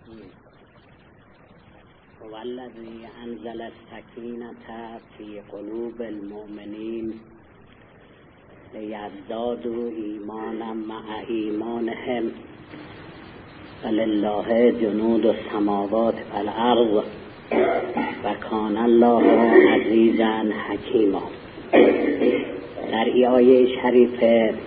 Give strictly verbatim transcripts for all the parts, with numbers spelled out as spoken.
والذی انزل السکینة فی قلوب المؤمنین لیزدادوا ایمانا مع ایمانهم ولله جنود السماوات والارض و کان الله عزیزا حکیما. در این آیه شریف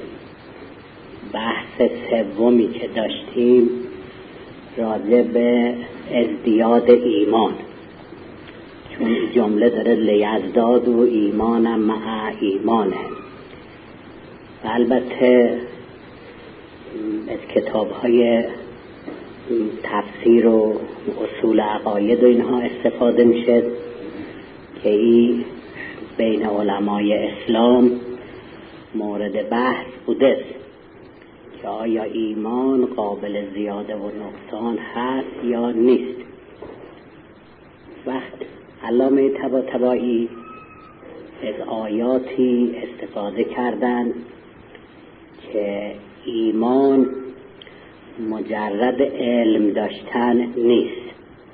بحث سومی که داشتیم راجع به ازدیاد ایمان، چون این جمله داره لیزدادوا ایمانا مع ایمانهم. و البته از کتاب‌های تفسیر و اصول عقاید و اینها استفاده میشه که این بین علمای اسلام مورد بحث بوده که آیا ایمان قابل زیاده و نقصان هست یا نیست. وقت علامه طباطبایی از آیاتی استفاده کردند که ایمان مجرد علم داشتن نیست.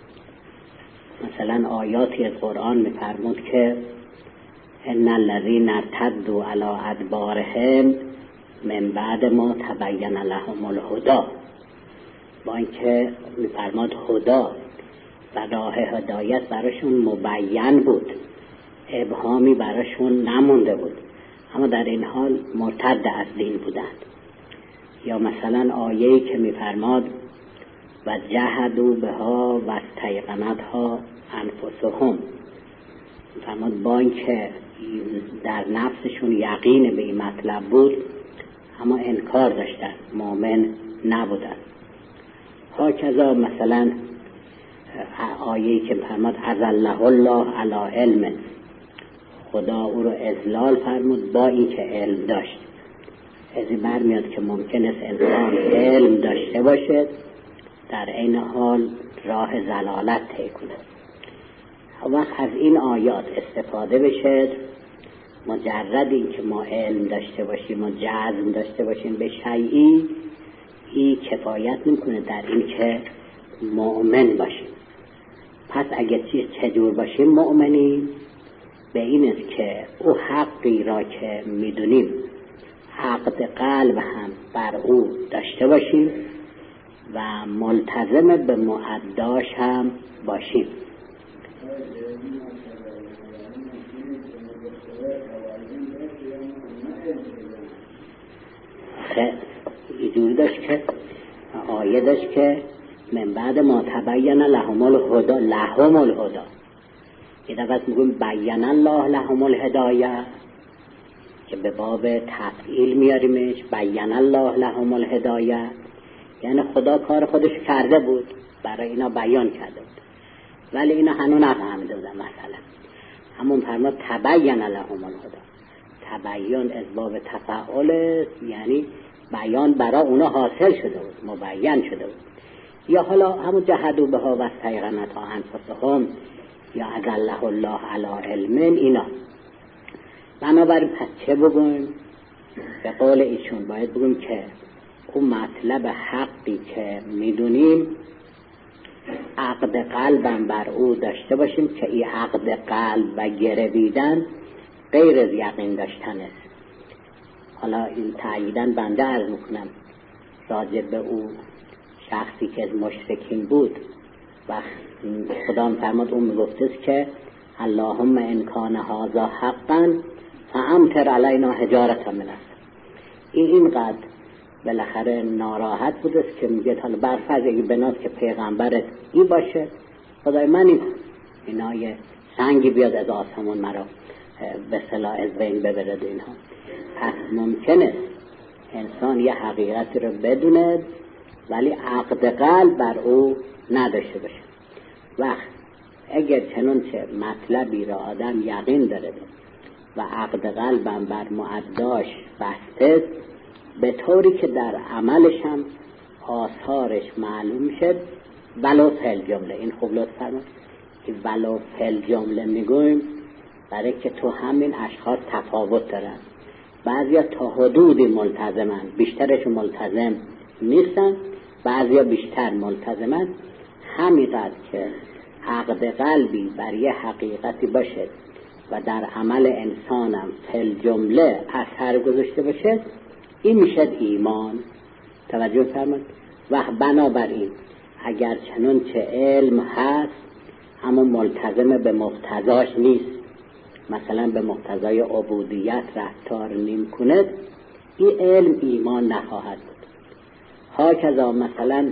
مثلا آیاتی از قرآن می‌فرمود که ان الذین ارتدوا علی ادبارهم من بعد ما تبین لهم الهدی، با اینکه می‌فرماد هدا و راه هدایت براشون مبین بود، ابهامی براشون نمونده بود، اما در این حال مرتد از دین بودند. یا مثلا آیه‌ای که می‌فرماد و جحدوا بها و استیقنتها انفسهم، می‌فرماد با اینکه در نفسشون یقین به این مطلب بود اما انکار داشتن، مؤمن نبودن. هاکذا مثلا آیه‌ای که می‌فرماد اذله الله علی علم، خدا او رو اذلال فرمود با اینکه علم داشت. از این برمیاد که ممکن است انسان علم داشته باشد در این حال راه ضلالت طی کند. وقت از این آیات استفاده بشه، مجرد این که ما علم داشته باشیم و جزم داشته باشیم به شیئی، این کفایت نمی‌کنه در این که مؤمن باشیم. پس اگه چیز چجور باشیم مؤمنیم، به این است که او حقی را که میدونیم عقد قلب هم بر او داشته باشیم و ملتزم به مؤداش هم باشیم. اینجوری داشت که آیه داشت که من بعد ما تبین لهم الهدی لهم الهدی، یه دفعه میگیم بین الله لهم الهدایه که به باب تفعیل میاریمش، بین الله لهم الهدایه یعنی خدا کار خودش کرده بود، برای اینا بیان کرده بود ولی اینا هنوز نفهمیده بودن. مثلا همون فرمود تبین لهم الهدی، تبین از باب تفعول یعنی بیان برای اونا حاصل شده بود، مبین شده بود. یا حالا همون جحدوا بها و استیقنتها انفسهم یا اذله الله علی علم، اینا. بنابراین پس چه بگویم؟ به قول ایشون باید بگویم که اون مطلب حقی که میدونیم عقد قلبم بر او داشته باشیم که این عقد قلب و گرویدن غیر از یقین داشتن است. حالا این تأییدن بنده عرض میکنم راجع به او شخصی که از مشرکین بود و خدا فرمود اون میگفته که اللهم ان کان هذا حقا فامطر علینا حجارة من السماء. این اینقدر بالاخره ناراحت بوده که میگه حالا برفرض اگه بناست که پیغمبرت این باشه، خدای من این اینا یه سنگی بیاد از آسمون مرا به صلاح از بین ببرد. اینها پس ممکنه انسان یه حقیقت رو بدونه ولی عقد قلب بر او نداشته باشه. وقت اگر چنانچه مطلبی را آدم یقین داره و عقد قلبم بر معداش بسته، به طوری که در عملش هم آثارش معلوم شد ولو فل جمله. این خوب لطف فرمایید که ولو فل جمله میگویم برای که تو همین اشخاص تفاوت دارن. بعضیا تا حدودی ملتزمن، بیشترشون ملتزم نیستن، بعضیا بیشتر ملتزمن. همینقدر که عقد قلبی بر یه حقیقتی باشه و در عمل انسانم فل جمله اثر گذاشته باشه، این میشه ایمان. توجه فرمایید. و بنابراین اگر چنان چه علم هست اما ملتزم به مقتضاش نیست، مثلا به مقتضای عبودیت رفتار نمی کند، این علم ایمان نخواهد بود. هاکذا مثلا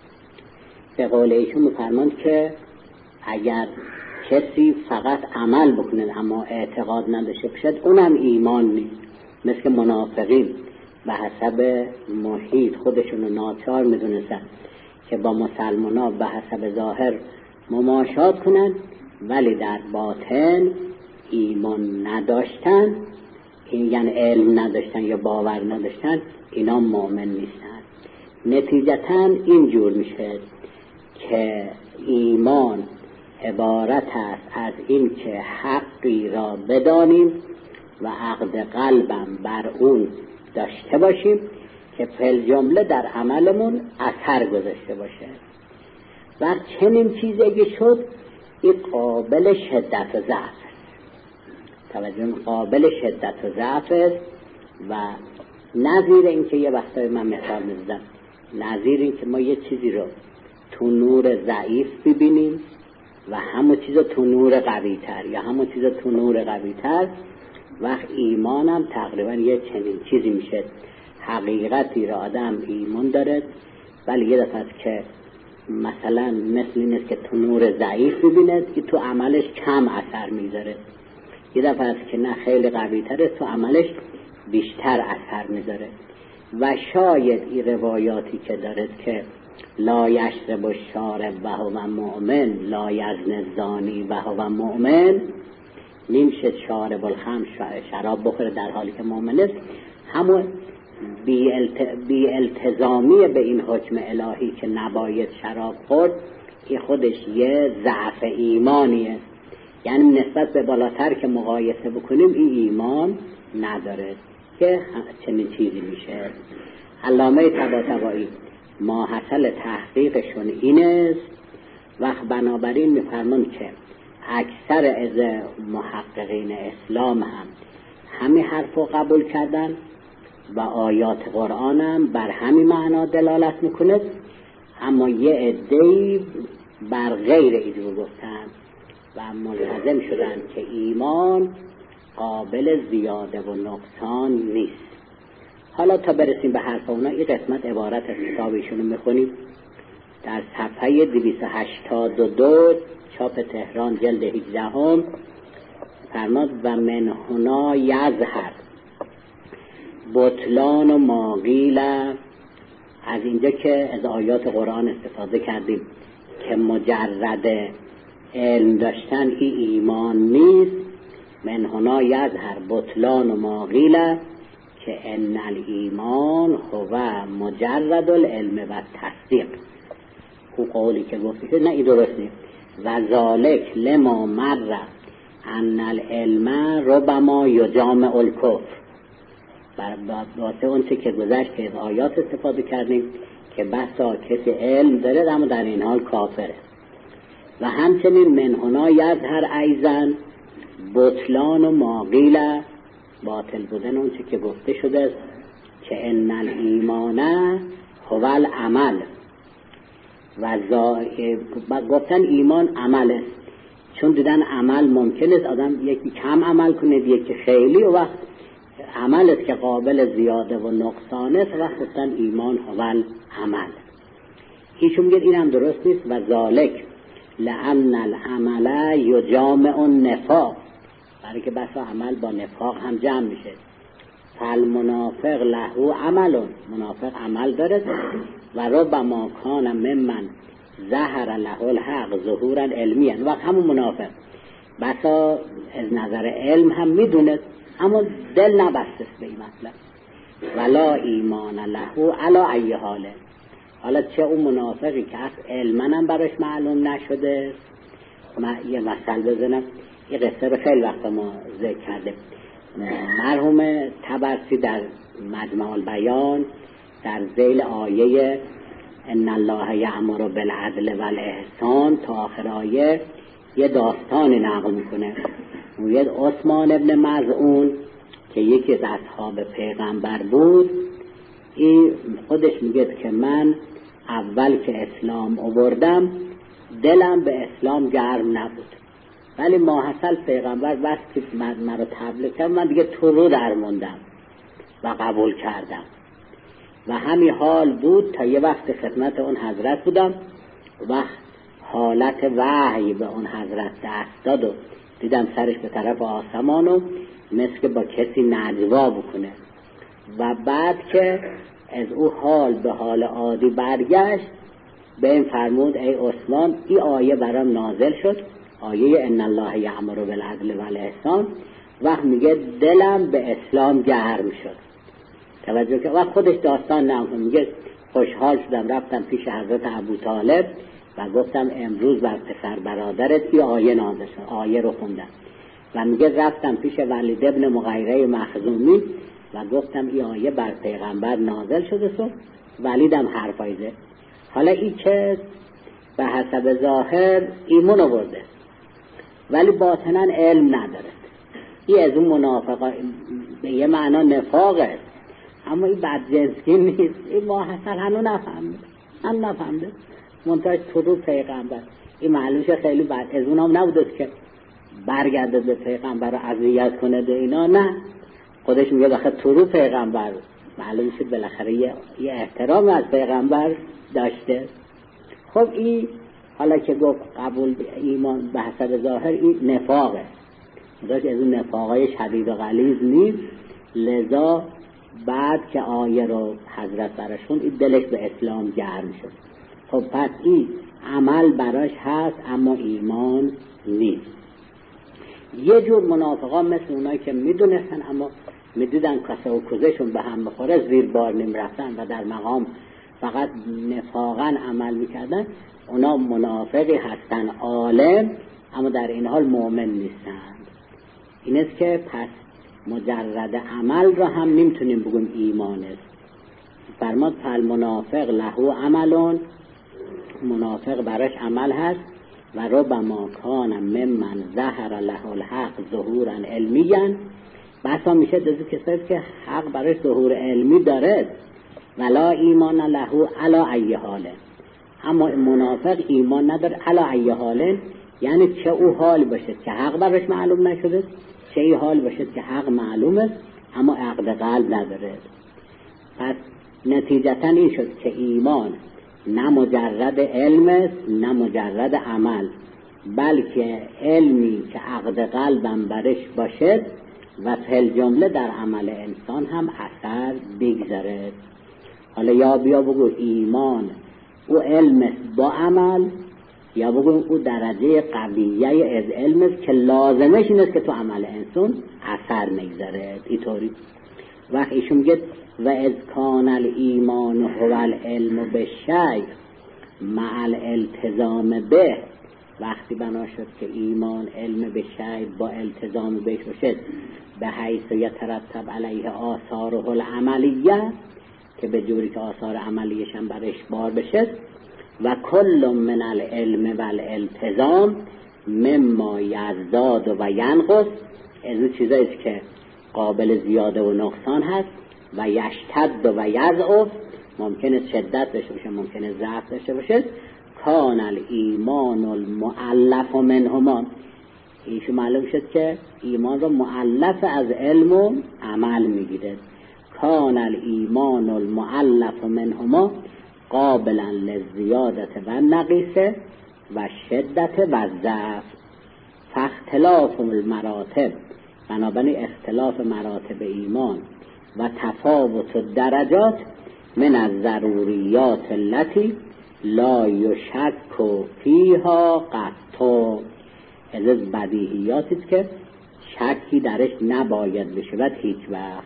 به قول ایشون می‌فرماند که اگر کسی فقط عمل بکنه اما اعتقاد نداشته باشد، اونم ایمان نیست. مثل منافقین به حسب محیط خودشونو ناچار میدونستن که با مسلمانا به حسب ظاهر مماشات کنن، ولی در باطن ایمان نداشتن، این یعنی علم نداشتن یا باور نداشتن، اینا مؤمن نیستن. نتیجتاً اینجور میشه که ایمان عبارت است از این که حقی را بدانیم و عقد قلبم بر اون داشته باشیم که فل جمله در عملمون اثر گذاشته باشه. و چنین چیزی اگه شد، این قابل شدت و ضعف است. توجه، قابل شدت و ضعف است. و نظیر این که یه وقتای من مثال میزدم، نظیر این که ما یه چیزی رو تو نور ضعیف ببینیم و همون چیز رو تو نور قوی تر، یا همون چیز رو تو نور قوی تر، وقت ایمانم تقریبا یه چنین چیزی میشه. حقیقتی را آدم ایمان داره، ولی یه دفعه که مثلا مثل این است که تو نور ضعیف ببینه که تو عملش کم اثر میذاره، یه دفعه که نه خیلی قوی تره تو عملش بیشتر اثر میذاره. و شاید این روایاتی که دارد که لا یشرب الشارب و هو مؤمن لا یزنی الزانی و هو مؤمن، نمیشه شارب الخمر شراب بخوره در حالی که مؤمن است، همون بی, الت... بی التزامی به این حکم الهی که نباید شراب خورد، این خودش یه ضعف ایمانیه. یعنی نسبت به بالاتر که مقایسه بکنیم این ایمان نداره که چنین چیزی میشه. علامه طباطبایی ما حاصل تحقیقشون این است. وقت بنابراین میفرمان که اکثر از محققین اسلام هم همین حرف رو قبول کردن و آیات قرآن هم بر همین معنا دلالت میکنه، اما یه عده‌ای بر غیر اینو گفتن و ملتزم شدن که ایمان قابل زیاده و نقصان نیست. حالا تا برسیم به حرف اونا، این قسمت عبارت از کتابشون رو میخونیم. در صفحه دویست و هشتاد و دو چاپ تهران جلد هجده هم فرماد و من هنا یظهر بطلان و ماقیل. از اینجا که از آیات قرآن استفاده کردیم که مجرد علم داشتن ای ایمان نیست، من هنا یظهر بطلان و ماقیل که ان الایمان هو مجرد العلم و تصدیق. او قولی که گفته نه، این درست نیست. و ذالک لما مر ان العلم ربما یجامع الکفر. واسه اون چه که گذشت که از آیات استفاده کردیم که بسا کسی علم داره اما در این حال کافره. و همچنین من هنا یظهر ایضا بطلان و ماقیل، باطل بودن اون چه که گفته شده است که ان الایمان هو العمل. و گفتن ایمان عمل است، چون دیدن عمل ممکن است آدم یکی کم عمل کنه یکی خیلی، و وقت عمل است که قابل زیاده و نقصان است، و گفتن ایمان هو العمل. ایشون میگه این هم درست نیست. و ذالک لأن العمل یجامع النفاق، برای که بسا عمل با نفاق هم جمع میشه. فالمنافق له عمل، منافق عمل داره و ربما کان ممن ظهر له الحق ظهورا علمیا. وقت همون منافق بسا از نظر علم هم میدونه اما دل نبسته به این مطلب. ولا ایمان له علی ای حاله. حالا چه اون منافقی که از علمن هم براش معلوم نشده. ما یه مثال بزنم، یه قصه رو خیلی وقت ما ذکر کرده. مرحوم طبرسی در مجمع البیان در ذیل آیه ان الله یأمر بالعدل والاحسان تا آخر آیه یه داستان نقل میکنه. میگه عثمان ابن مظعون که یکی از اصحاب پیغمبر بود، این خودش میگه که من اول که اسلام آوردم دلم به اسلام گرم نبود، ولی ماحصل پیغمبر بس که من رو تبلیغ کرد من دیگه تو رو در موندم و قبول کردم و همین حال بود تا یه وقت خدمت اون حضرت بودم و حالت وحی به اون حضرت دست داد و دیدم سرش به طرف آسمان و مثل که با کسی نجوا بکنه و بعد که از او حال به حال عادی برگشت به این فرمود ای عثمان این آیه برام نازل شد، آیه ان الله یأمر بالعدل والاحسان، وقت میگه دلم به اسلام گرم شد. توجه که وقت خودش داستان نمیکنه، میگه خوشحال شدم رفتم پیش حضرت ابوطالب و گفتم امروز بر پسر برادرت این آیه نازل شد، آیه رو خوندم و میگه رفتم پیش ولید ابن مغیره مخزومی و گفتم این آیه بر پیغمبر نازل شده سو ولیدم حرفای زد. حالا این که به حسب ظاهر ایمان آورده ولی باطنا علم نداره، این از اون منافقا به یه معنا نفاق است، اما این بدجنسی نیست، این ما حسن هنو نفهمده هم نفهمده منتاج تو رو پیغمبر. این معلومش خیلی بد از اون هم نبوده که برگرده به پیغمبر رو اذیت کنه ده اینا، نه، خودش میگه بخیر تو رو پیغمبر معلوم شد بالاخره یه, یه احترام از پیغمبر داشته. خب این حالا که گفت قبول ایمان به حسب ظاهر این نفاقه، داشت از اون نفاقای شدید و غلیظ نیست، لذا بعد که آیه رو حضرت برشون این دلش به اسلام گرم شد. خب پس این عمل براش هست اما ایمان نیست. یه جور منافقان مثل اونایی که میدونستن اما میدیدن کاسه و کوزشون به هم بخوره زیر بار نمی رفتن و در مقام فقط نفاقا عمل میکردن، اونا منافقی هستن عالم اما در این حال مؤمن نیستند. این است که پس مجرد عمل را هم نمیتونیم بگیم ایمان است. فرماد فل منافق له عملون، منافق براش عمل هست و ربما کان ممن ظهر له الحق ظهورا علمیا، بسا میشه دوزی کسایی که حق براش ظهور علمی داره ولا ایمان له علی ای حاله، اما منافق ایمان نداره علی ای حاله، یعنی چه او حال باشه که حق براش معلوم نشده، چه ای حال باشه که حق معلومه اما عقد قلب نداره. پس نتیجتا این شد که ایمان نه مجرد علم است نه مجرد عمل، بلکه علمی که عقد قلبم برش باشد و فی جمله در عمل انسان هم اثر بگذارد. حالا یا بیا بگو ایمان او علم است با عمل، یا بگو او درجه قویه از علم است که لازمش این است که تو عمل انسان اثر میگذارد. اینطوری وقت ایشون میگه و از کان الایمان هو العلم بالشیء مع الالتزام به، وقتی بنا شد که ایمان علم به شیء با التزام بهش باشد به حیث یترتب علیه آثاره العملیه، که به جوری که آثار عملیش هم برش بار بشه، و کل من العلم و الالتزام مما یزداد و ینقص، از اون چیزاییست که قابل زیاده و نقصان هست، و یشتد و یضعف، ممکنه شدت داشته باشه ممکنه ضعف داشته باشه. کان الایمان المؤلف منهما، ایشون معلوم شد که ایمان رو مؤلف از علم و عمل میگیره. کان الایمان المؤلف منهما قابلا للزیادت و نقیصه و شدت و ضعف، فاختلاف المراتب، بنابراین اختلاف مراتب ایمان و تفاوت درجات من از ضروریات التي لا یشک فیها قط، از بدیهیاتی که شکی درش نباید بشود هیچ وقت.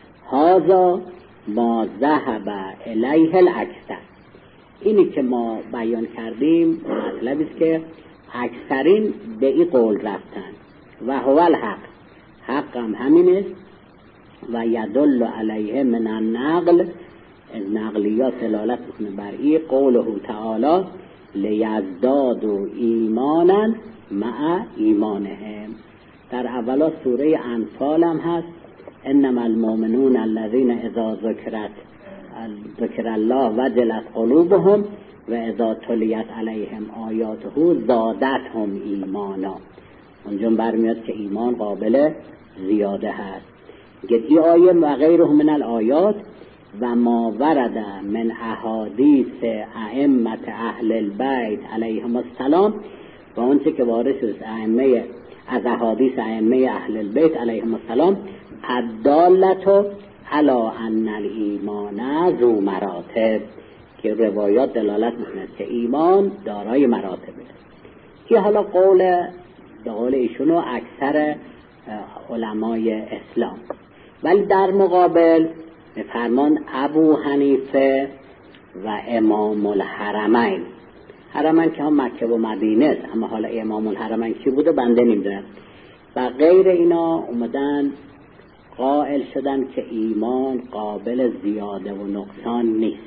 هذا ما ذهب الیه الاکثر، اینی که ما بیان کردیم مطلبی است که اکثرین به این قول رفتن و هو الحق، حق هم همین است و یدل علیه من النقل از نقلیات دلالت میکنه بر این قوله تعالی لیزدادوا ایمانا مع ایمانهم. در اولا سوره انفال هم هست انما المؤمنون الذین اذا ذکرت ذکر الله وجلت قلوبهم و اذا تلیت علیهم آیاته زادتهم ایمانا. اونجا برمیاد که ایمان قابل زیاده هست. این آیه و غیره من الآیات و ما ورد من احادیث ائمه اهل البیت علیهم السلام و اونچه که وارد شد ائمه از احادیث ائمه اهل البیت علیهم السلام الدالة علی ان الایمان ذو مراتب، که روایات دلالت میکنه که ایمان دارای مراتبه. که حالا قول به قول ایشون و اکثر علمای اسلام. ولی در مقابل فرمان ابو حنیفه و امام الحرمین، حرمین که هم مکه و مدینه است، اما حالا امام الحرمین کی بوده بنده نمیدونم، و غیر اینا اومدن قائل شدن که ایمان قابل زیاده و نقصان نیست.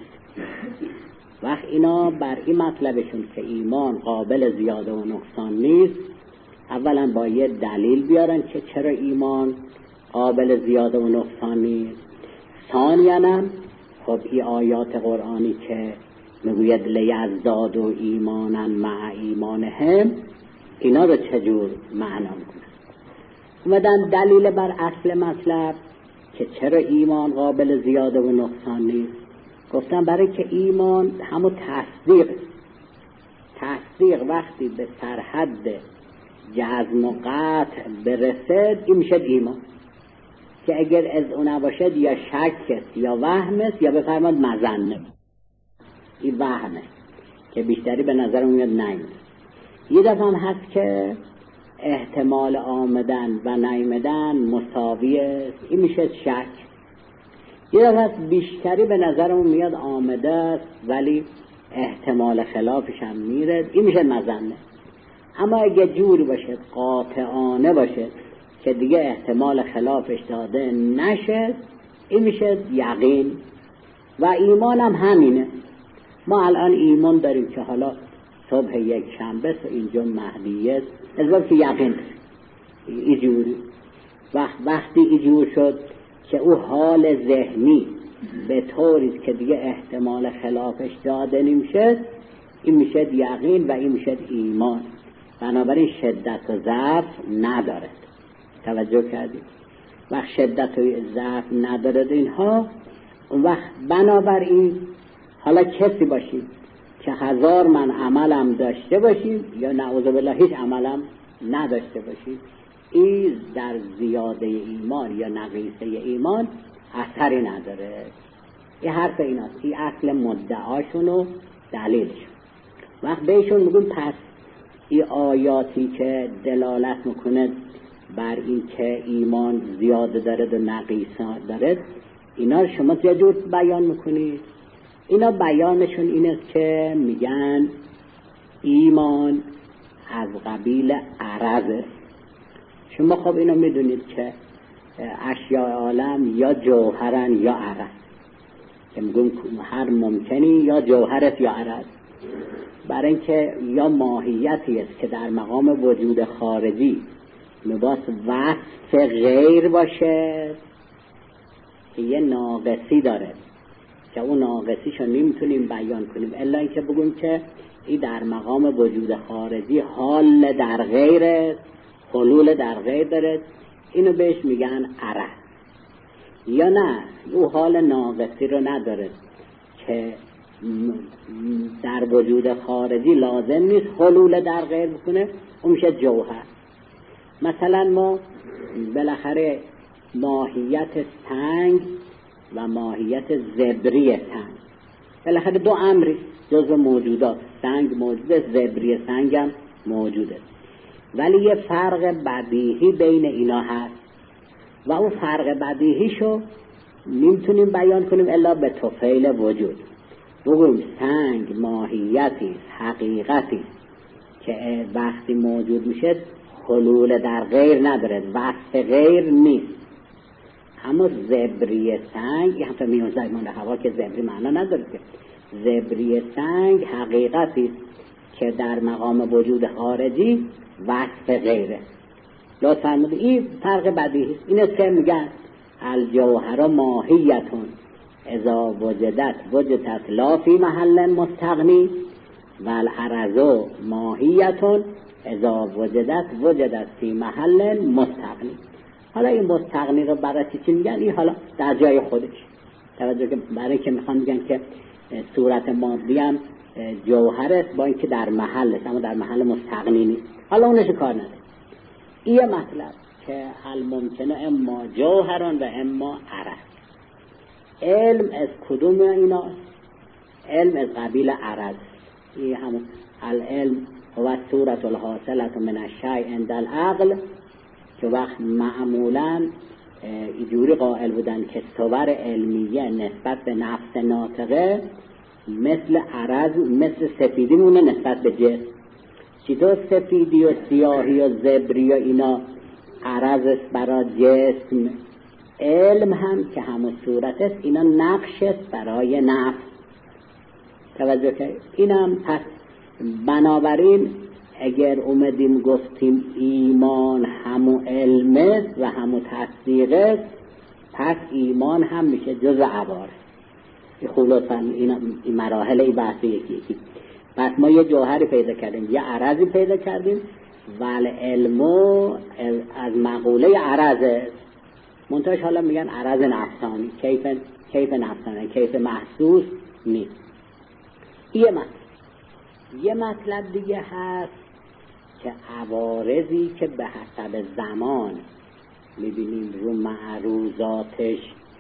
وقت اینا بر این مطلبشون که ایمان قابل زیاده و نقصان نیست، اولا با یه دلیل بیارن که چرا ایمان قابل زیاده و نقصان نیست. ثانیاً خب این آیات قرآنی که میگوید لیزدادوا ایمانا مع ایمانهم، اینا رو چجور معنا میکنن؟ اومدن دلیل بر اصل مطلب که چرا ایمان قابل زیاده و نقصان نیست، گفتن برای که ایمان همون تصدیق تصدیق وقتی به سرحد جزم و قطع برسد این میشه ایمان، که اگر از اون نباشد یا شک است یا وهم است یا بفرماد مظنه. این وهمه که بیشتری به نظر میاد نمیاد. یه دفعه هم هست که احتمال آمدن و نیامدن مساوی است، این میشه شک. یه دفعه هست بیشتری به نظرمون میاد آمده است ولی احتمال خلافش هم میره، این میشه مظنه. اما اگه جوری باشه قاطعانه باشه که دیگه احتمال خلافش داده نشه، این میشه یقین. و ایمان هم همینه. ما الان ایمان داریم که حالا صبح یک شنبه است و اینجا مهدیه است، از وقت که یقین اینجوری وقت وقتی اینجور شد که او حال ذهنی به طوری که دیگه احتمال خلافش داده نمیشه، این میشه یقین و این میشه ایمان. بنابراین شدت و ضعف نداره. توجه کردید؟ وقت شدت و ضعف نداره اینها، اون وقت بنابراین حالا کسی باشید که هزار من عملم داشته باشید یا نعوذ بالله هیچ عملم نداشته باشید، این در زیاده ایمان یا نقیصه ایمان اثری نداره. این حرف ایناست، این اصل مدعاشون و دلیلشون. وقت بهشون میگون پس این آیاتی که دلالت میکنه بر این که ایمان زیاده دارد و نقیصه دارد، اینا رو شما چه جور بیان میکنید؟ اینا بیانشون این است که میگن ایمان از قبیل عرضه. شما خب اینو میدونید که اشیاء عالم یا جوهرن یا عرض، که میگن هر ممکنی یا جوهرت یا عرض، برای اینکه یا ماهیتی است که در مقام وجود خارجی میباس وصف غیر باشه که یه ناقصی داره که اون ناقصیشو نمیتونیم بیان کنیم الا اینکه بگویم که این در مقام وجود خارجی حال در غیر، حلول در غیر داره، اینو بهش میگن عرض. یا نه او حال ناقصی رو نداره که در وجود خارجی لازم نیست حلول در غیر بکنه، اون میشه جوهر. مثلا ما بالاخره ماهیت سنگ و ماهیت زبری سنگ بالاخره دو امری جزو موجودات، سنگ موجوده، زبری سنگ هم موجوده، ولی یه فرق بدیهی بین اینا هست و اون فرق بدیهیشو نمیتونیم بیان کنیم الا به طفیل وجود. بگویم سنگ ماهیتی حقیقتی که وقتی موجود میشه حلول در غیر نداره، وصف غیر نیست، اما زبری سنگ، یه همطور میون زمان هوا که زبری معنا نداره که زبری سنگ حقیقتی که در مقام وجود خارجی وصف غیره. لطفاً فرمودید این فرق بدیهی این است که میگن الجوهر ماهیتون اذا وجدت وجدت لا فی محل مستغنی و العرض ماهیتون اذا وجدت وجدت فی محل مستغنی. حالا این مستغنی رو برای چی میگن؟ این حالا در جای خودش توجه که برای که میخوان میگن که صورت مادی هم جوهر است با اینکه در محل است اما در محل مستغنی نیست. حالا اونش کار نداره. این مطلب که الممکنه اما جوهران و اما عرض. علم از کدوم اینا؟ علم از قبیل عرض. این همون العلم هو صورت الحاصلت من الشیء عند العقل، که وقت معمولاً اینجوری قائل بودن که صور علمیه نسبت به نفس ناطقه مثل عرض مثل سفیدی مونه نسبت به جسم. چطور سفیدی و سیاهی و زبری و اینا عرض است برای جسم، علم هم که همون صورت است اینا نقش است برای نفس. توجه که اینم پس بنابراین اگر اومدیم گفتیم ایمان همو علم است و همو تصدیق است، پس ایمان هم میشه جز عوارض. این خلاصا این مراحل این بحثی یکی یکی. پس ما یه جوهری پیدا کردیم، یه عرضی پیدا کردیم ولی علمو از مقوله عرض است. منتهاش حالا میگن عرض نفسانی، کیف کیف نفسانی، کیف محسوس نیست. یه مطلب یه مطلب دیگه هست که عوارضی که به حسب زمان میبینیم رو معروضاتش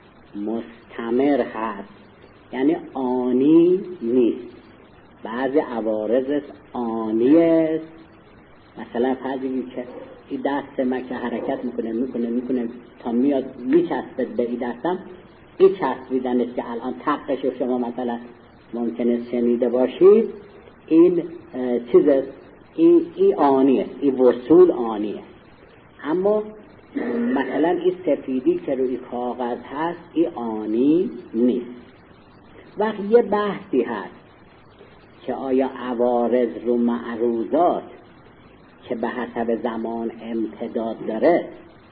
مستمر هست، یعنی آنی نیست. بعضی عوارض آنی است. مثلا فرضی که این دست من که حرکت میکنه میکنه میکنه تا میاد میچسبه به این دستم، این چسبیدنش که الان تقش شما مثلا ممکنه شنیده باشید، این چیز است، این ای آنیه، این وصول آنیه. اما مثلا این سفیدی که روی کاغذ هست این آنی نیست. وقت یه بحثی هست که آیا عوارض رو معروضات که به حسب زمان امتداد داره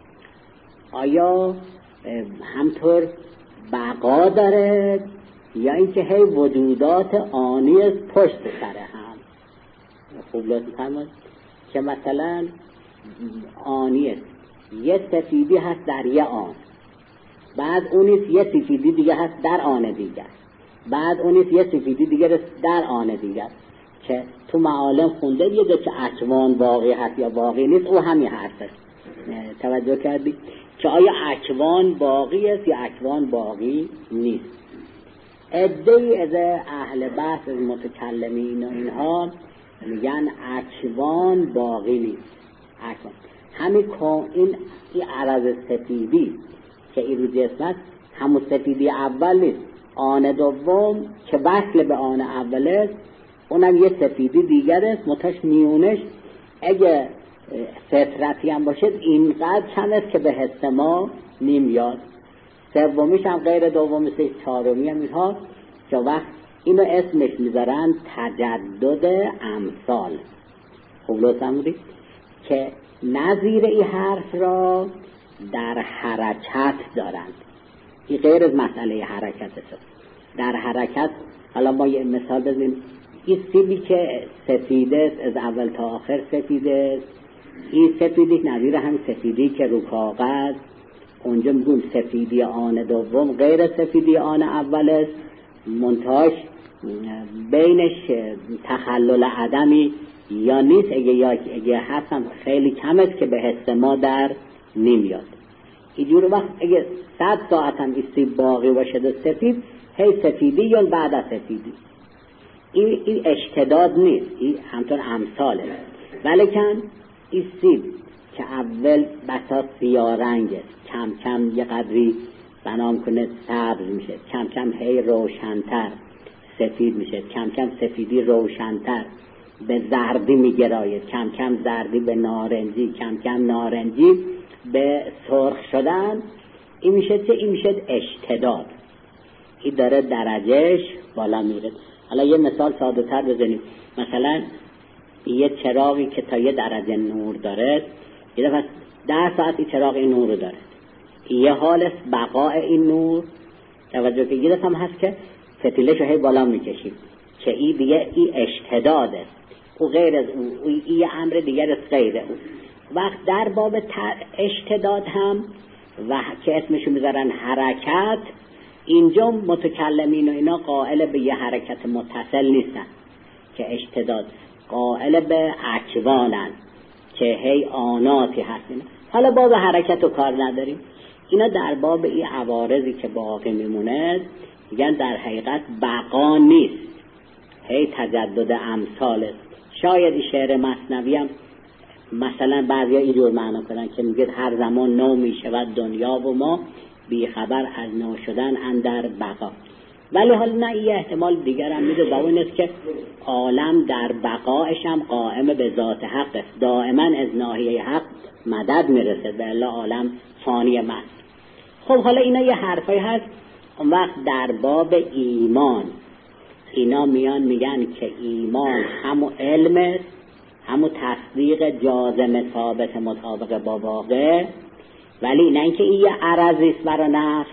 آیا همطور بقا داره یا اینکه هی وجودات آنی است پشت سر هم. خوب لازم فرمود که مثلا آنی است، یه سفیدی هست در یه آن، بعد اونیست یه سفیدی دیگه هست در آن دیگر، بعد اونیست یه سفیدی دیگه در آن دیگر، که تو معالم خونده یه جا که اکوان باقی هست یا باقی نیست، او همی هست. توجه کردی که آیا اکوان باقی است یا اکوان باقی نیست. عده‌ای از اهل بحث از متکلمین و اینها میگن اکوان باقی نیست. اکوان همین این این عرض سفیدی که این رو جسم است همون سفیدی اول نیست، آن دوم که وصل به آن اول است اونم یه سفیدی دیگر است، متش میونش اگه فطرتی هم باشد اینقدر کم است که به حس ما نمیاد. سومیش هم غیر دومی سه چهارمی هم اینها که وقت اینو اسمش میذارن تجدد امثال. خوب لطفاً بودید که نظیر این حرف را در حرکت دارند. این غیر از مسئله حرکت است. در حرکت حالا ما یه مثال بزنیم. این سیبی که سفیده است از اول تا آخر سفیده است، این سفیدی نظیر هم سفیدی که رو کاغذ اونجا میگم سفیدی آن دوم غیر سفیدی آن اول است، منتهاش بینش تخلل عدمی یا نیست، اگه یا اگه هست هم خیلی کم است که به حس ما در نمیاد. اینجور وقت اگه صد ساعت هم این سیب باقی باشد و سفید، هی سفیدی یا بعد از سفیدی، این, این اشتداد نیست، این همطور امثاله. ولیکن این سیب که اول بساط سیاه رنگ است، کم کم یه قدری بنام کنه سبز میشه، کم کم هی روشنتر سفید میشه، کم کم سفیدی روشنتر به زردی میگراید، کم کم زردی به نارنجی، کم کم نارنجی به سرخ شدن. این میشه چه؟ این میشه اشتداد. این داره درجهش بالا میره. حالا یه مثال ساده تر بزنیم. مثلا یه چراغی که تا یه درجه نور داره، یه دفعه ده ساعت این چراغ این نور رو داره، یه حال است بقاء این نور. توجه که یه دفعه هم هست که فتیلش رو هی بالا میکشیم که این دیگه این اشتداده، او غیر از اون، این یه امر دیگر از غیر اون. وقت در باب اشتداد هم و که اسمشو میذارن حرکت، اینجا متکلمین و اینا قائل به یه حرکت متصل نیستن که اشتداد، قائل به اکوانن که هی آناتی هستین. حالا باب حرکت رو کار نداریم، اینا در باب این عوارضی که باقی میمونه میگن در حقیقت بقا نیست، هی تجدد امثال است. شاید این شعر مثنوی هم مثلا بعضی ها اینجور معنا کنن که میگه هر زمان نو میشود دنیا و ما بیخبر از نو شدن اندر بقا. ولی حالا نه، یه احتمال دیگر هم میده با اون است که عالم در بقایش هم قائم به ذات حق است، دائما از ناحیه حق مدد میرسه، به الله عالم فانی مست. خب حالا اینا یه حرفای هست. اون وقت در باب ایمان اینا میان میگن که ایمان همو علم است، همو تصدیق جازم ثابت مطابق با واقع، ولی نه اینکه این یه عرضیست برای نفس.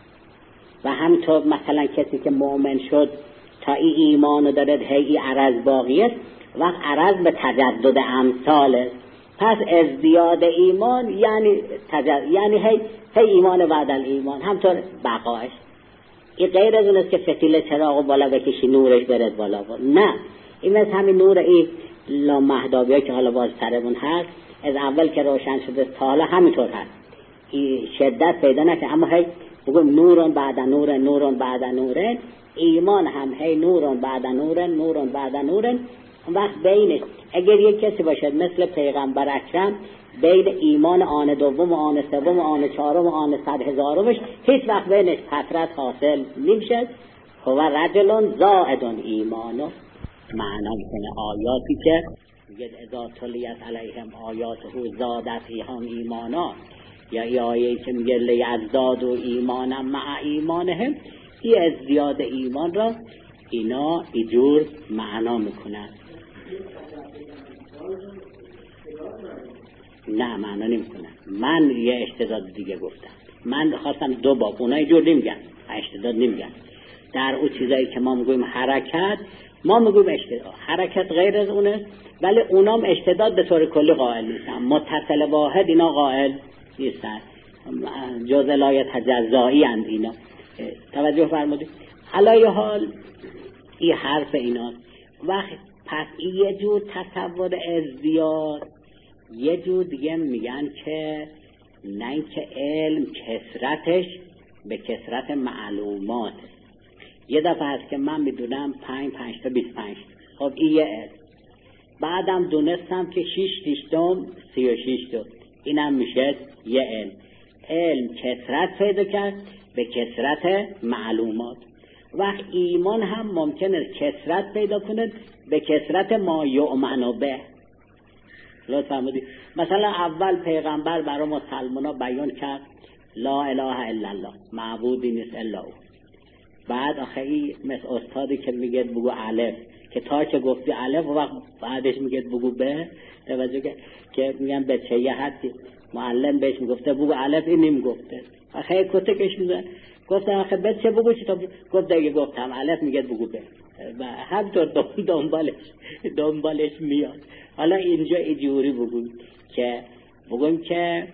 و همینطور مثلا کسی که مؤمن شد تا این ایمانو دارد هی این عرض باقی است، وقت عرض به تجدد امثال است. پس ازدیاد ایمان یعنی تجدد، یعنی هی هی ایمان بعد الایمان، همطور بقایش. این غیر از اون است که فتیله چراغو بالا بکشی نورش برد بالا. نه، این مثل همین نور این لامحدابی که حالا باز سرمون هست، از اول که روشن شده تا حالا همینطور هست، این شدت پیدا نکنه. اما هی بگم نورون بعد نورن، نورون بعد نورن. ایمان هم هی نورون بعد نورن، نورون بعد نورن. وقت بینش اگر یک کسی باشد مثل پیغمبر اکرم، بین ایمان آن دوم و آن سوم و آن چهارم و آن صد هزارمش هیچ وقت بینش فترت حاصل نمیشه. هو رجل زائدون ایمانو، معنا میکنه آیاتی که میگه اذا تلیت علیهم آیاته زادتهم ایمانا، یا ای آیه‌ای که میگه لیزدادوا ایمانا مع ایمانهم، این ازدیاد ایمان را اینا اینجور معنا میکنن. نه، معنا نمیکنن. من یه اشتداد دیگه گفتم، من خواستم دو باب، اونا اینجور نمیگن، اشتداد نمیگن. در اون چیزایی که ما میگویم حرکت، ما میگویم اشتداد، حرکت غیر از اونه، ولی اونام اشتداد به طور کلی قائل نیستن. متصل واحد اینا قائل نیستن، جز لایه تجزایی اند اینا. توجه فرمودید؟ علی حال این حرف اینا. وقت پس این یه جور تصور ازدیاد، یه جور دیگه میگن که نه اینکه علم کثرتش به کثرت معلومات. یه دفعه هست که من میدونم پنج پنج تا بیست پنج، خب این یه علم. بعدم دونستم که شیش شیشتم سی و شیش تا، اینم میشه یه علم. علم کثرت پیدا کرد به کثرت معلومات. وقت ایمان هم ممکنه کثرت پیدا کنه به کثرت ما یؤمن به. لطفا فرمودید مثلا اول پیغمبر برای مسلمانا بیان کرد لا اله الا الله، معبودی نیست الا او. بعد آخری مثل استادی که میگه بگو الف، که تا که گفتی الف و وقت بعدش میگه بگو به، توجه که که میگن به چه یه حدی معلم بهش میگفته بگو الف، این نمیگفته. آخری کتکش میزن گفت آخه به چه بگو چی تا گفت دیگه گفتم الف، میگه بگو به، و همطور دنبالش دنبالش میاد. حالا اینجا اینجوری بگویم که بگویم که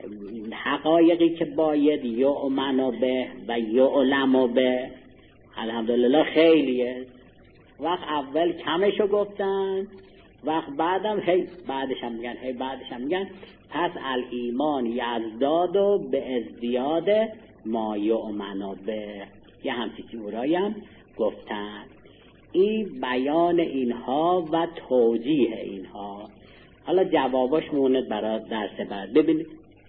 حقایقی که باید یؤمن به و یعلم به الحمدلله خیلیه. وقت اول کمشو گفتن، وقت بعدم هی بعدش هم میگن هی بعدش هم میگن پس الایمان یزداد و به ازدیاد ما یؤمن به، یه همچی جورایی هم گفتن. این بیان اینها و توجیه اینها. حالا جواباش مونده برای درس بعد. ببینید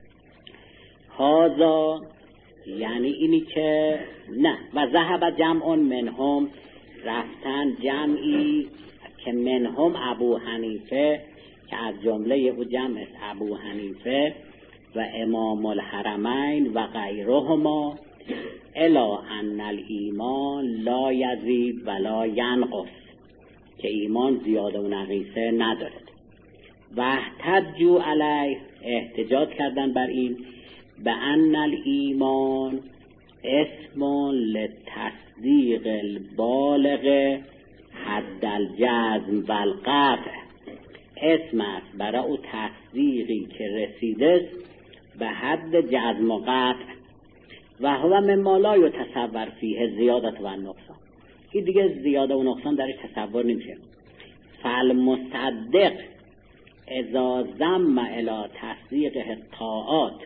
هازا یعنی اینی که نه و ذهب جمع منهم، رفتن جمعی که منهم ابو حنیفه، که از جمله او جمع ابو حنیفه، و امام الحرمین و غیرهما الا ان الایمان لا یزید ولا ینقص، که ایمان زیاده و نقیصه ندارد. و احتجوا علیه، احتجاج کردن بر این، به ان الایمان اسم لتصدیق البالغ حد الجزم و القطع، اسم است برای او تصدیقی که رسیده به حد جزم و قطع. و هو مما لا یتصور فیه زیادت و نقصان، این دیگه زیاده و نقصان درش تصور نمیشه. فالمصدق اذا ضم الی تصدیق الطاعات،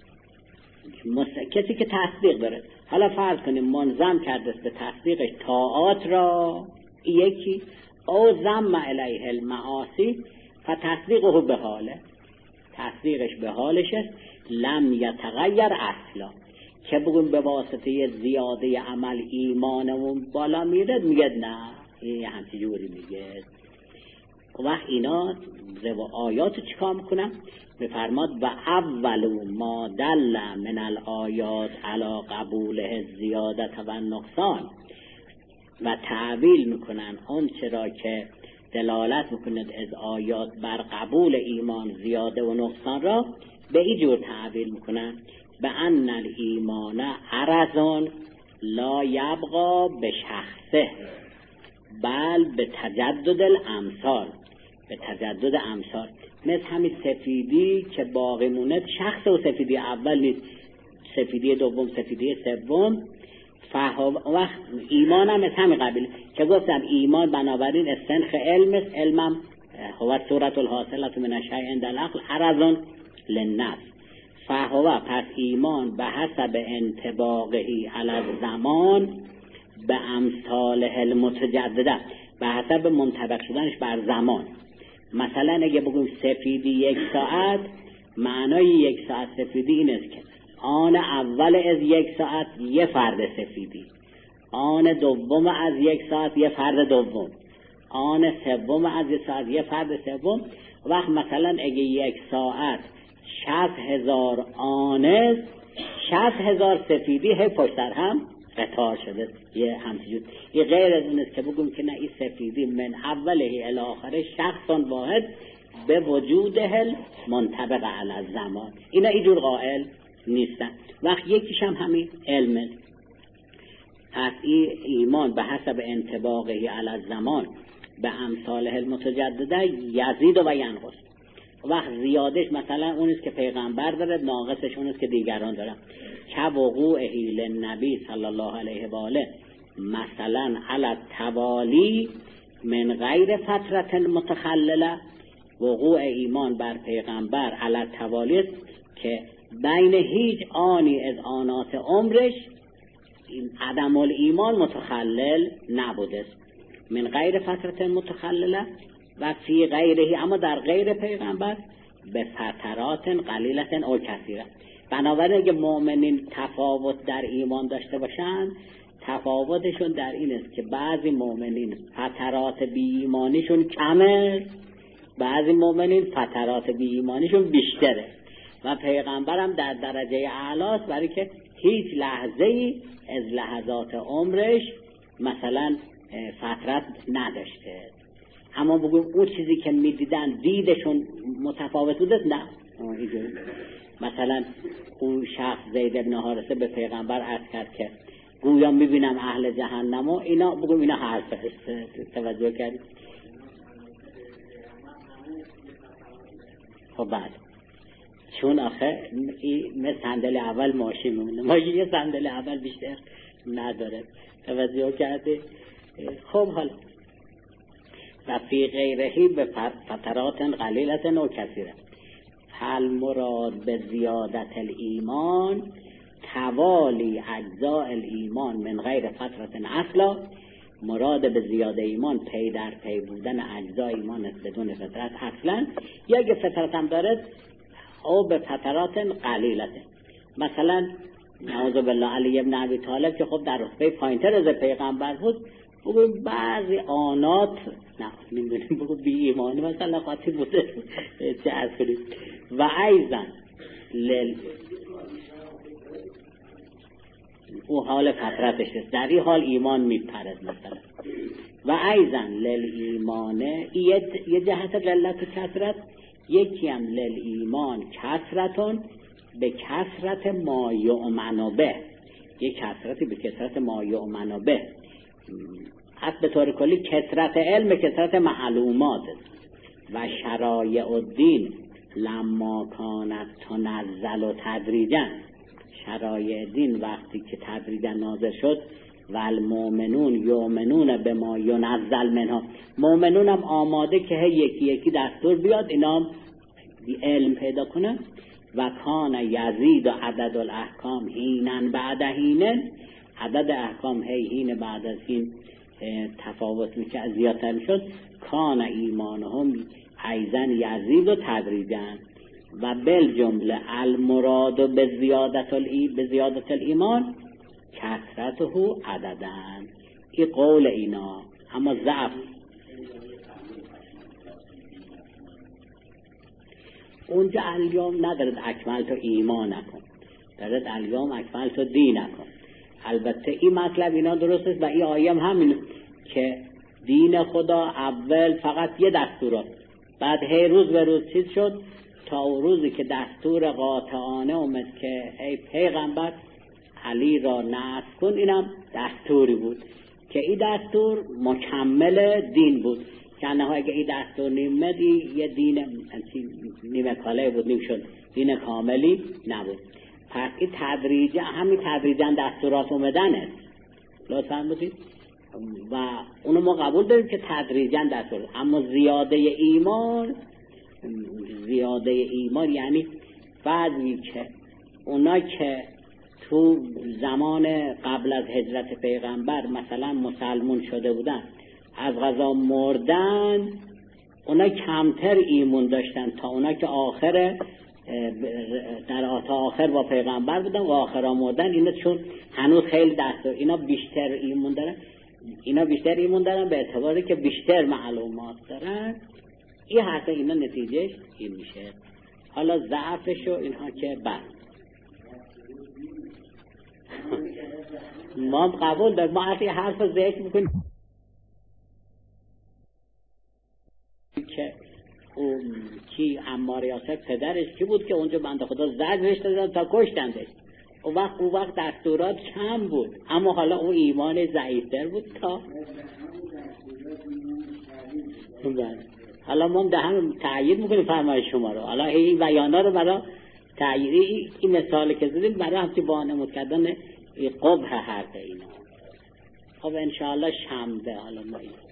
کسی که تصدیق داره، حالا فرض کنیم منظم کرده به تصدیقش طاعات را یکی، او ضم الیه المعاصی فتصدیقه به حاله، تصدیقش به حالش است، لم یتغیر اصلا، که بگون به واسطه زیاده عمل ایمانمون بالا میره، میگه نه این همچی جوری میگه. وقت اینا و آیات چیکار میکنم؟ میفرماد و اول ما دل من الآیات علی قبوله زیادت و نقصان، و تعویل میکنن اون چرا که دلالت میکند از آیات بر قبول ایمان زیاده و نقصان را، به این جور تعویل میکنن به ان الایمان عرض لا یبقا به شخصه بل به تجدد الامثال، به تجدد امثال، مثل همین سفیدی که باقی مونده شخص و سفیدی اول نیست، سفیدی دوم سفیدی سوم. فهم وقت ایمان هم از همین قبیل که گفتم ایمان بنابراین استنخ علم است، علمم هو صورت الحاصلت من الشیء عند العقل عرض للنفس. فهو پس ایمان به حسب انطباقه علی الزمان به امثاله المتجدده، به حسب منطبق شدنش بر زمان. مثلا اگه بگیم سفیدی یک ساعت، معنای یک ساعت سفیدی این است که آن اول از یک ساعت یه فرد سفیدی، آن دوم از یک ساعت یه فرد دوم، آن سوم از یک ساعت یه فرد سوم. وقت مثلا اگه یک ساعت شصت هزار آن است، شصت هزار سفیدی هی پشت سر هم قطار شده، یه همچنین. این غیر از این است که بگم که نه این سفیدی من اوله الی آخره شخص واحد به وجوده منطبق علی الزمان، اینا اینجور قائل نیستن. وقت یکیش هم همین علمه. پس این ایمان به حسب انطباقه علی الزمان به امثاله المتجدده یزید و ینقص. وقت زیادش مثلا اون است که پیغمبر داره، ناقصش اون است که دیگران دارن. که وقوعه للنبی صلی الله علیه و آله مثلا علی التوالی من غیر فترة متخلله، وقوع ایمان بر پیغمبر علی التوالی که بین هیچ آنی از آنات عمرش عدم الایمان متخلل نبوده، من غیر فترة متخلله و فی غیره، اما در غیر پیغمبر به فترات قلیلة او کثیره. بنابراین اگه مؤمنین تفاوت در ایمان داشته باشن، تفاوتشون در این است که بعضی مؤمنین فترات بی ایمانیشون کمه، بعضی مؤمنین فترات بی ایمانیشون بیشتره، و پیغمبرم در درجه اعلاست، برای که هیچ لحظه ای از لحظات عمرش مثلا فترت نداشته. اما بگویم اون چیزی که میدیدن دیدشون متفاوت بوده، نه اینجوری. مثلا اون شخص زید ابن حارثه به پیغمبر عرض کرد که گویا میبینم اهل جهنم و اینا، بگویم اینا حرف است، توجه کردید؟ خب بعد چون آخه مثل صندل اول ماشین میمونه، ماشین یه صندل اول بیشتر نداره، توجه کرده؟ خب حالا و فی غیرهی به فترات قلیلت و کثیره. حل مراد به زیادت الایمان توالی اجزاء الایمان من غیر فترت اصلا، مراد به زیاده ایمان پی در پی بودن اجزای ایمان بدون فترت اصلا، یا اگه فترت هم داره او به فترات قلیلت. مثلا نعوذ بالله علی ابن ابی طالب که خب در رتبه پایینتر از پیغمبر بود، بگویم بعضی آنات نه نمیدونیم بگو بی ایمانی مثلا خاطی بوده چه از کنید. و ایضا لل او حال فطرتش است، در این حال ایمان میپرد مثلا. و ایزن لل ایمانه یه جهت قلت و کثرت، یکی هم لل ایمان کثرتون به کثرت ما یؤمن به، یه کثرتی به کثرت ما یؤمن به. حتی به طور کلی کثرت علم کثرت معلومات و شرایع الدین لما کانت تنزل و تدریجا، شرایع دین وقتی که تدریجا نازل شد و المؤمنون یؤمنون به ما ینزل منها، مؤمنون هم آماده که یکی یکی دستور بیاد اینا هم علم پیدا کنن. و کان یزید و عدد الاحکام هینن بعد هینن، عدد احکام هی هین بعد از هین تفاوت میشه زیادتر شد. کان ایمانهم ایزن یزید و تدریجن و بل جمله المراد به زیادت الی به زیادت الایمان کثرته عددن. این قول اینا، اما ضعف اونجا الیوم ندارد اکمل تو ایمان نکن، دارد الیوم اکمل تو دین نکن. البته این مطلب اینا درست است و این آیه هم همین که دین خدا اول فقط یه دستور، بعد هی روز به روز چیز شد تا روزی که دستور قاطعانه اومد که ای پیغمبر علی را نصب کن، اینم دستوری بود که این دستور مکمل دین بود، که نه اگه این دستور نیمد یه دین نیمه کاله بود، نیم شد دین کاملی نبود. پس این تدریجا همین تدریجا دستورات اومدن است، لطفاً بودید و اونو ما قبول داریم که تدریجا دستور. اما زیاده ایمان، زیاده ایمان یعنی بعضی که اونا که تو زمان قبل از هجرت پیغمبر مثلا مسلمون شده بودن از قضا مردن، اونا کمتر ایمان داشتن تا اونا که آخر در آتا آخر با پیغمبر بودن و آخرا مردن. اینا چون هنوز خیلی دستور، اینا بیشتر ایمان دارن، اینا بیشتر ایمان دارن به اعتباری که بیشتر معلومات دارن. این حرف اینا نتیجهش این میشه. حالا ضعفش و اینها که بس ما قبول داریم، ما حرفی حرف ذکر میکنیم که اون کی عمار یاسر پدرش کی بود که اونجا بنده خدا زجرش دادن تا کشتندش. اون وقت اون وقت دستورات کم بود، اما حالا اون ایمان ضعیفتر بود تا حالا ما هم تأیید میکنیم فرمایش شما رو. حالا این بیانا رو برای تأیید این مثالی که زدیم برای همچی وانمود کردن قبح حرف اینا. خب انشاءالله شنبه حالا ما